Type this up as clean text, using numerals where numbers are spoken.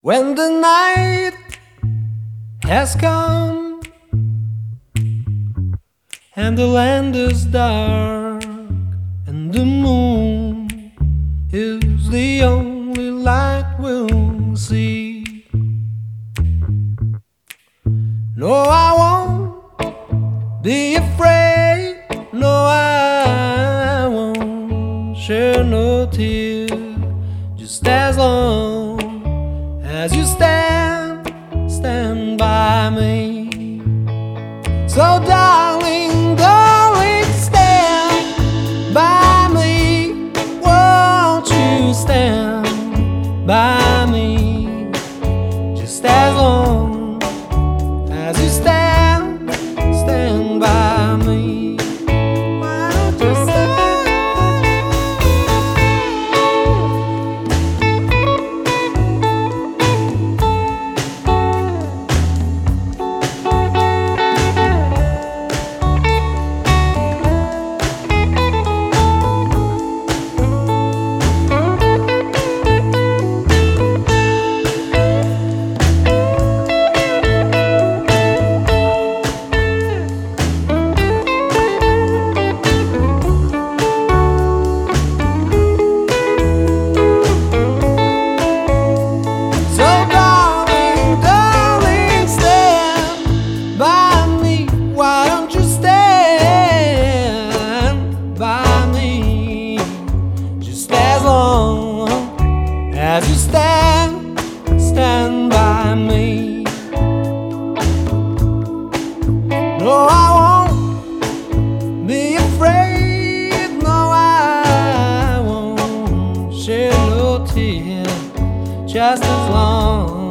When the night has come and the land is dark and the moon is the only light we'll see, no, I won't be afraid. No, I won't shed no tears, just as long as you stand by me. So darling, darling, stand by me. Won't you stand by me, just as long as you stand by me. Why don't you stand? As you stand by me. No, I won't be afraid. No, I won't shed no tears, just as long